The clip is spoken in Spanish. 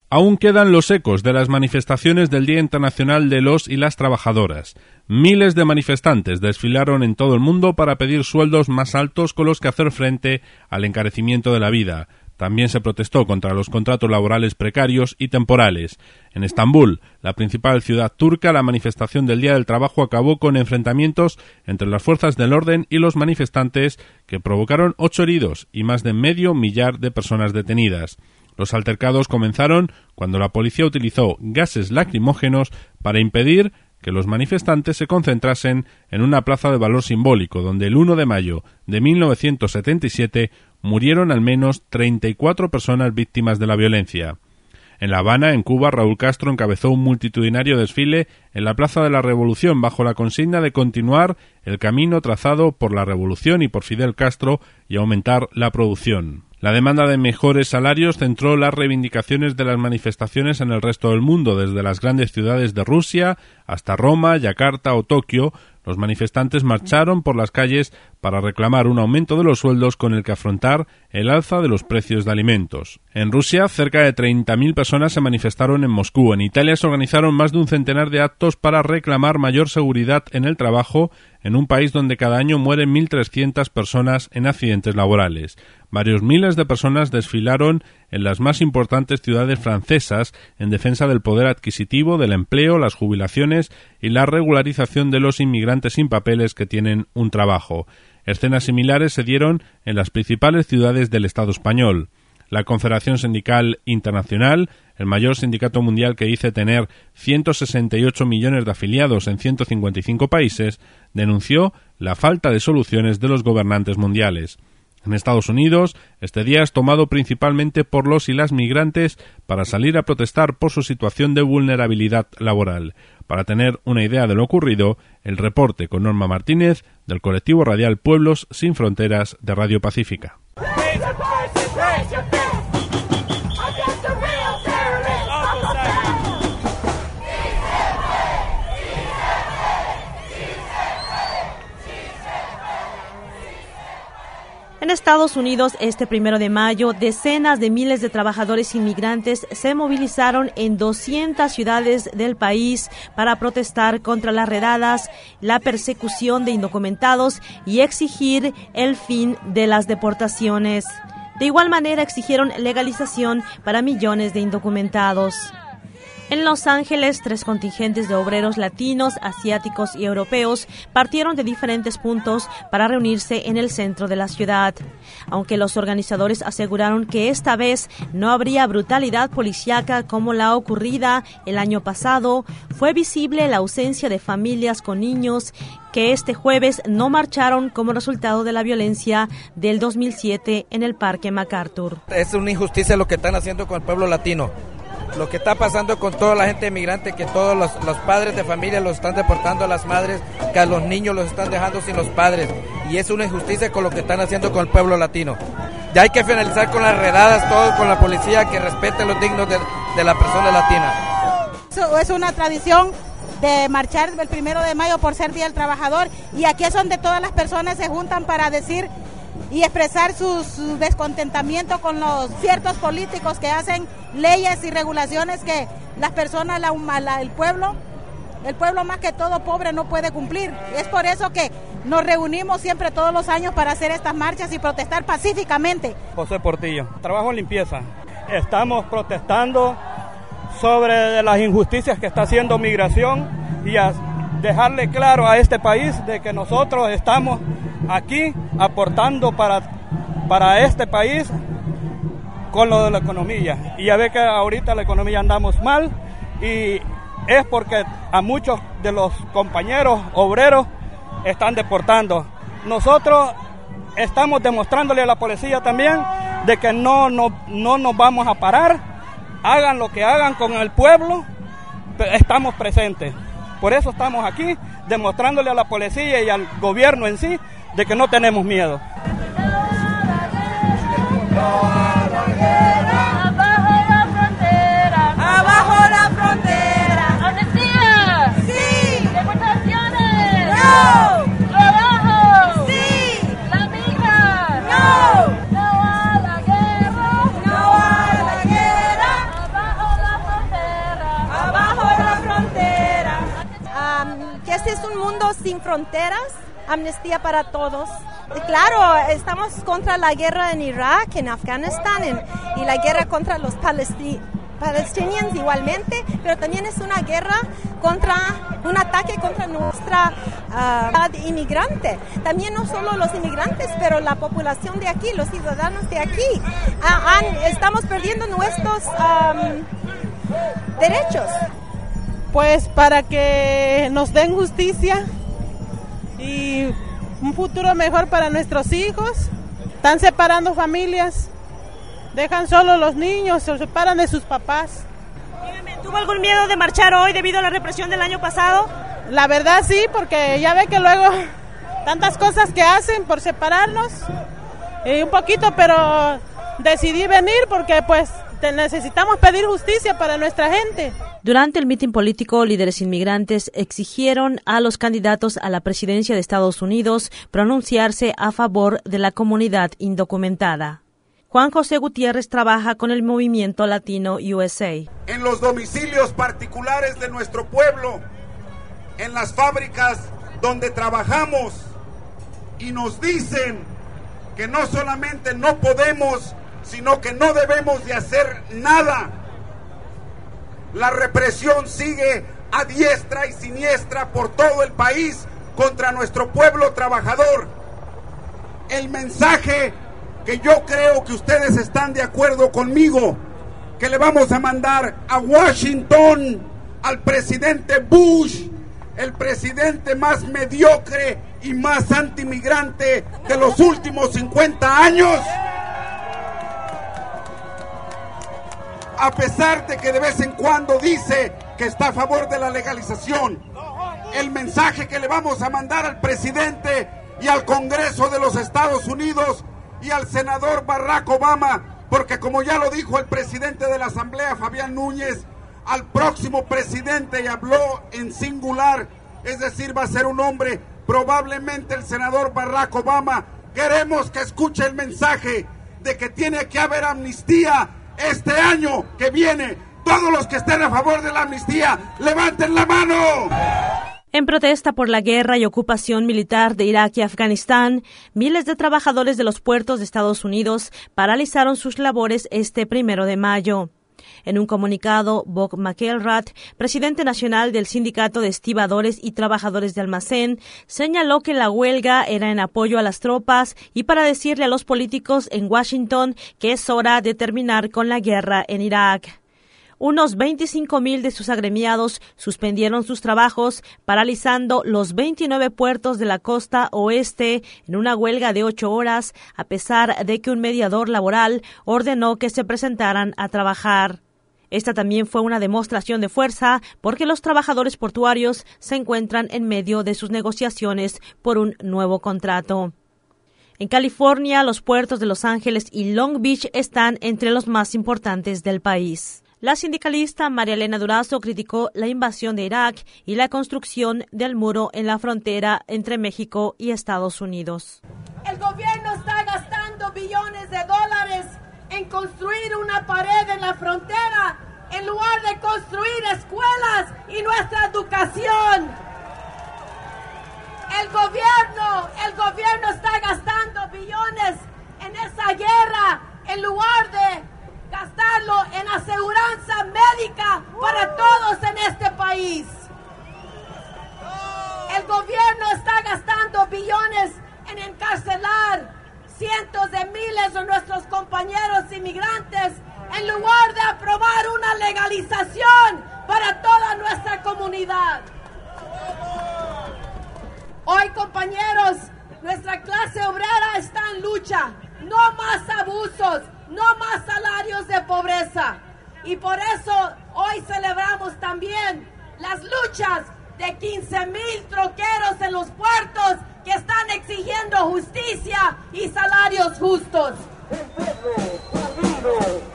Aún quedan los ecos de las manifestaciones del Día Internacional de los y las Trabajadoras. Miles de manifestantes desfilaron en todo el mundo para pedir sueldos más altos con los que hacer frente al encarecimiento de la vida. También se protestó contra los contratos laborales precarios y temporales. En Estambul, la principal ciudad turca, la manifestación del Día del Trabajo acabó con enfrentamientos entre las fuerzas del orden y los manifestantes que provocaron 8 heridos y más de medio millar de personas detenidas. Los altercados comenzaron cuando la policía utilizó gases lacrimógenos para impedir que los manifestantes se concentrasen en una plaza de valor simbólico, donde el 1 de mayo de 1977 murieron al menos 34 personas víctimas de la violencia. En La Habana, en Cuba, Raúl Castro encabezó un multitudinario desfile en la Plaza de la Revolución bajo la consigna de continuar el camino trazado por la revolución y por Fidel Castro y aumentar la producción. La demanda de mejores salarios centró las reivindicaciones de las manifestaciones en el resto del mundo, desde las grandes ciudades de Rusia hasta Roma, Yakarta o Tokio. Los manifestantes marcharon por las calles para reclamar un aumento de los sueldos con el que afrontar el alza de los precios de alimentos. En Rusia, cerca de 30.000 personas se manifestaron en Moscú. En Italia se organizaron más de un centenar de actos para reclamar mayor seguridad en el trabajo en un país donde cada año mueren 1.300 personas en accidentes laborales. Varios miles de personas desfilaron en las más importantes ciudades francesas en defensa del poder adquisitivo, del empleo, las jubilaciones y la regularización de los inmigrantes sin papeles que tienen un trabajo. Escenas similares se dieron en las principales ciudades del Estado español. La Confederación Sindical Internacional, el mayor sindicato mundial que dice tener 168 millones de afiliados en 155 países, denunció la falta de soluciones de los gobernantes mundiales. En Estados Unidos, este día es tomado principalmente por los y las migrantes para salir a protestar por su situación de vulnerabilidad laboral. Para tener una idea de lo ocurrido, el reporte con Norma Martínez del colectivo radial Pueblos Sin Fronteras de Radio Pacífica. En Estados Unidos, este 1 de mayo, decenas de miles de trabajadores inmigrantes se movilizaron en 200 ciudades del país para protestar contra las redadas, la persecución de indocumentados y exigir el fin de las deportaciones. De igual manera, exigieron legalización para millones de indocumentados. En Los Ángeles, 3 contingentes de obreros latinos, asiáticos y europeos partieron de diferentes puntos para reunirse en el centro de la ciudad. Aunque los organizadores aseguraron que esta vez no habría brutalidad policíaca como la ocurrida el año pasado, fue visible la ausencia de familias con niños que este jueves no marcharon como resultado de la violencia del 2007 en el Parque MacArthur. Es una injusticia lo que están haciendo con el pueblo latino. Lo que está pasando con toda la gente inmigrante, que todos los padres de familia los están deportando a las madres, que a los niños los están dejando sin los padres. Y es una injusticia con lo que están haciendo con el pueblo latino. Ya hay que finalizar con las redadas, todo con la policía, que respete los dignos de la persona latina. Es una tradición de marchar el 1 de mayo por ser Día del Trabajador, y aquí es donde todas las personas se juntan para decir y expresar su descontentamiento con los ciertos políticos que hacen leyes y regulaciones que las personas, el pueblo más que todo pobre no puede cumplir. Es por eso que nos reunimos siempre todos los años para hacer estas marchas y protestar pacíficamente. José Portillo, trabajo en limpieza. Estamos protestando sobre las injusticias que está haciendo migración y a dejarle claro a este país de que nosotros estamos aquí aportando para este país con lo de la economía. Y ya ve que ahorita la economía andamos mal, y es porque a muchos de los compañeros obreros están deportando. Nosotros estamos demostrándole a la policía también de que no nos vamos a parar, hagan lo que hagan con el pueblo, estamos presentes. Por eso estamos aquí, demostrándole a la policía y al gobierno en sí de que no tenemos miedo. que este es un mundo sin fronteras, amnistía para todos. Y claro, estamos contra la guerra en Irak, en Afganistán y la guerra contra los palestinos igualmente, pero también es una guerra un ataque contra nuestra inmigrante. También no solo los inmigrantes, pero la población de aquí, los ciudadanos de aquí. Estamos perdiendo nuestros derechos. Pues para que nos den justicia y un futuro mejor para nuestros hijos. Están separando familias. Dejan solo los niños, se separan de sus papás. ¿Tuvo algún miedo de marchar hoy debido a la represión del año pasado? La verdad sí, porque ya ve que luego tantas cosas que hacen por separarnos. Un poquito, pero decidí venir porque pues necesitamos pedir justicia para nuestra gente. Durante el mitin político, líderes inmigrantes exigieron a los candidatos a la presidencia de Estados Unidos pronunciarse a favor de la comunidad indocumentada. Juan José Gutiérrez trabaja con el Movimiento Latino USA. En los domicilios particulares de nuestro pueblo, en las fábricas donde trabajamos, y nos dicen que no solamente no podemos, sino que no debemos de hacer nada. La represión sigue a diestra y siniestra por todo el país contra nuestro pueblo trabajador. El mensaje que yo creo que ustedes están de acuerdo conmigo, que le vamos a mandar a Washington al presidente Bush, el presidente más mediocre y más antimigrante de los últimos 50 años. A pesar de que de vez en cuando dice que está a favor de la legalización, el mensaje que le vamos a mandar al presidente y al Congreso de los Estados Unidos y al senador Barack Obama, porque como ya lo dijo el presidente de la Asamblea, Fabián Núñez, al próximo presidente, y habló en singular, es decir, va a ser un hombre, probablemente el senador Barack Obama. Queremos que escuche el mensaje de que tiene que haber amnistía este año que viene. Todos los que estén a favor de la amnistía, levanten la mano. En protesta por la guerra y ocupación militar de Irak y Afganistán, miles de trabajadores de los puertos de Estados Unidos paralizaron sus labores este 1 de mayo. En un comunicado, Bob McElrath, presidente nacional del Sindicato de Estibadores y Trabajadores de Almacén, señaló que la huelga era en apoyo a las tropas y para decirle a los políticos en Washington que es hora de terminar con la guerra en Irak. Unos 25,000 de sus agremiados suspendieron sus trabajos, paralizando los 29 puertos de la costa oeste en una huelga de 8 horas, a pesar de que un mediador laboral ordenó que se presentaran a trabajar. Esta también fue una demostración de fuerza porque los trabajadores portuarios se encuentran en medio de sus negociaciones por un nuevo contrato. En California, los puertos de Los Ángeles y Long Beach están entre los más importantes del país. La sindicalista María Elena Durazo criticó la invasión de Irak y la construcción del muro en la frontera entre México y Estados Unidos. El gobierno está gastando billones de dólares en construir una pared en la frontera en lugar de construir escuelas y nuestra educación. El gobierno está gastando billones en esa guerra en lugar de gastarlo en aseguranza médica para todos en este país. El gobierno está gastando billones en encarcelar cientos de miles de nuestros compañeros inmigrantes en lugar de aprobar una legalización para toda nuestra comunidad. Hoy, compañeros, nuestra clase obrera está en lucha. No más abusos, no más salarios de pobreza. Y por eso hoy celebramos también las luchas de 15,000 troqueros en los puertos que están exigiendo justicia y salarios justos.